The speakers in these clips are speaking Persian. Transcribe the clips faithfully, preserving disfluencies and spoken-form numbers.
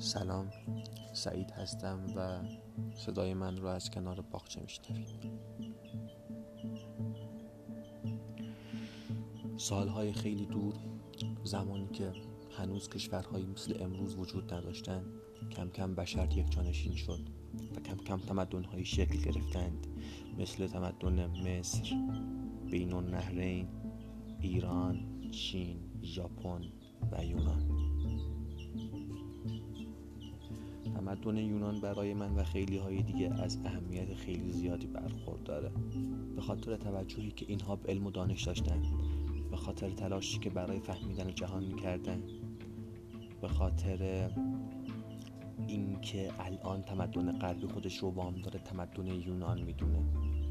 سلام، سعید هستم و صدای من رو از کنار باغچه میشنوید. سالهای خیلی دور، زمانی که هنوز کشورهایی مثل امروز وجود نداشتند، کم کم بشر یک جانشین شد و کم کم تمدن‌هایی شکل گرفتند، مثل تمدن مصر، بین النهرین، ایران، چین، ژاپن و یونان. تمدن یونان برای من و خیلی های دیگه از اهمیت خیلی زیادی برخورداره، به خاطر توجهی که اینها به علم و دانش داشتن، به خاطر تلاشی که برای فهمیدن جهان میکردن، به خاطر اینکه الان تمدن غربی خودش رو وام داره تمدن یونان میدونه.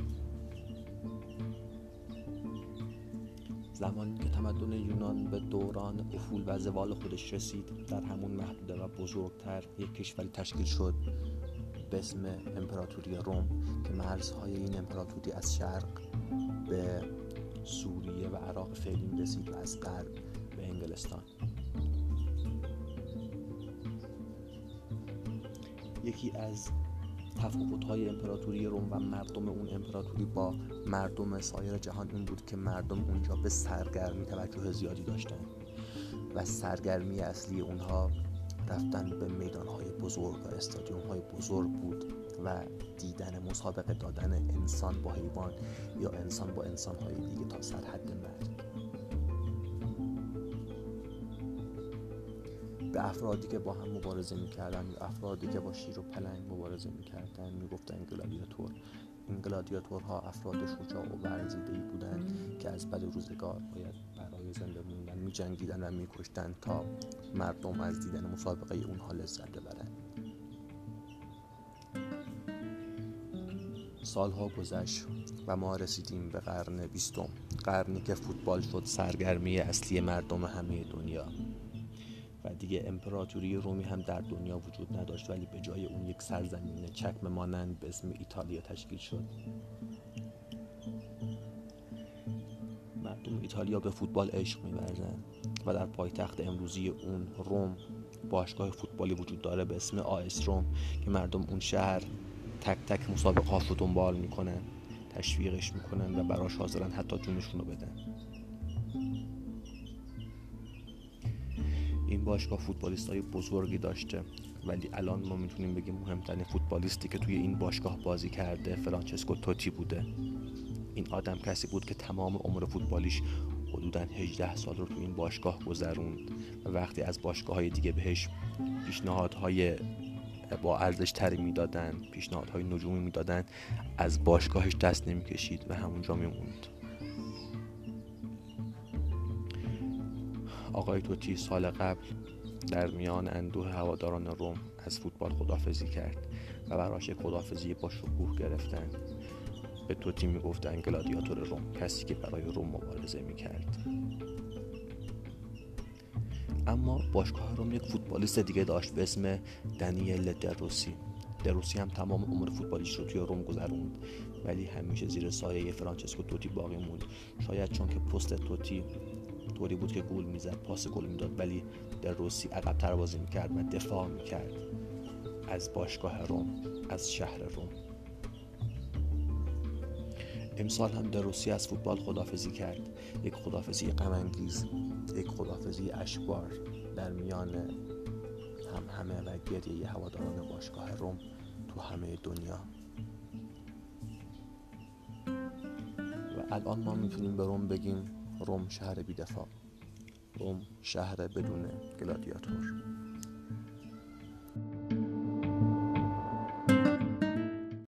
زمانی که تمدن یونان به دوران افول و زوال خودش رسید، در همون محدوده و بزرگتر یک کشوری تشکیل شد به اسم امپراتوری روم که مرزهای این امپراتوری از شرق به سوریه و عراق فعلی می‌رسید و از غرب به انگلستان. یکی از تفاوت‌های امپراتوری روم و مردم اون امپراتوری با مردم سایر جهان این بود که مردم اونجا به سرگرمی توجه زیادی داشتن و سرگرمی اصلی اونها رفتن به میدان‌های بزرگ و استادیوم‌های بزرگ بود و دیدن مسابقه دادن انسان با حیوان یا انسان با انسان‌های دیگه تا سرحد مرگ. به افرادی که با هم مبارزه می‌کردن یا افرادی که با شیر و پلنگ مبارزه می‌کردن می‌گفتن گلادیاتور. این گلادیاتورها افراد شجاع و ورزیده‌ای بودند که از بد روزگار باید برای زنده موندن می‌جنگیدن و می‌کشتن تا مردم از دیدن مسابقه اونها لذت ببرن. سالها گذشت و ما رسیدیم به قرن بیستم، قرنی که فوتبال شد سرگرمی اصلی مردم همه دنیا و دیگه امپراتوری رومی هم در دنیا وجود نداشت، ولی به جای اون یک سرزمین چکمه مانند به اسم ایتالیا تشکیل شد. مردم ایتالیا به فوتبال عشق می‌ورزند و در پایتخت امروزی اون روم باشگاه فوتبالی وجود داره به اسم آس روم که مردم اون شهر تک تک مسابقه ها رو دنبال میکنن، تشویقش میکنن و براش حاضرن حتی جونشون رو بدن. این باشگاه فوتبالیستای بزرگی داشته، ولی الان ما میتونیم بگیم مهمترین فوتبالیستی که توی این باشگاه بازی کرده فرانچسکو توتی بوده. این آدم کسی بود که تمام عمر فوتبالیش حدوداً هجده سال رو توی این باشگاه گذروند و وقتی از باشگاه‌های دیگه بهش پیشنهادهای با ارزش تری میدادن، پیشنهادهای نجومی میدادن، از باشگاهش دست نمیکشید و همونجا میموند. آقای توتی سال قبل در میان اندوه هواداران روم از فوتبال خداحافظی کرد و براش یک خداحافظی با شکوه گرفتن. به توتی میگفتن گلادیاتور روم، کسی که برای روم مبارزه میکرد. اما باشگاه روم یک فوتبالیست دیگه داشت به اسم دانیل دروسی. دروسی هم تمام عمر فوتبالیش رو توی روم گذروند، ولی همیشه زیر سایه فرانچسکو توتی باقی موند. شاید چون که پست توتی طوری بود که گل میزد، پاس گل میداد، ولی دروسی عقب‌تر بازی میکرد و دفاع میکرد از باشگاه روم، از شهر روم. امسال هم دروسی از فوتبال خداحافظی کرد، یک خداحافظی غم انگیز، یک خداحافظی اشکبار در میان هم همه و گریه هواداران باشگاه روم تو همه دنیا. و الان ما میتونیم به روم بگیم روم شهر بی‌دفاع، روم شهر بدون گلادیاتور.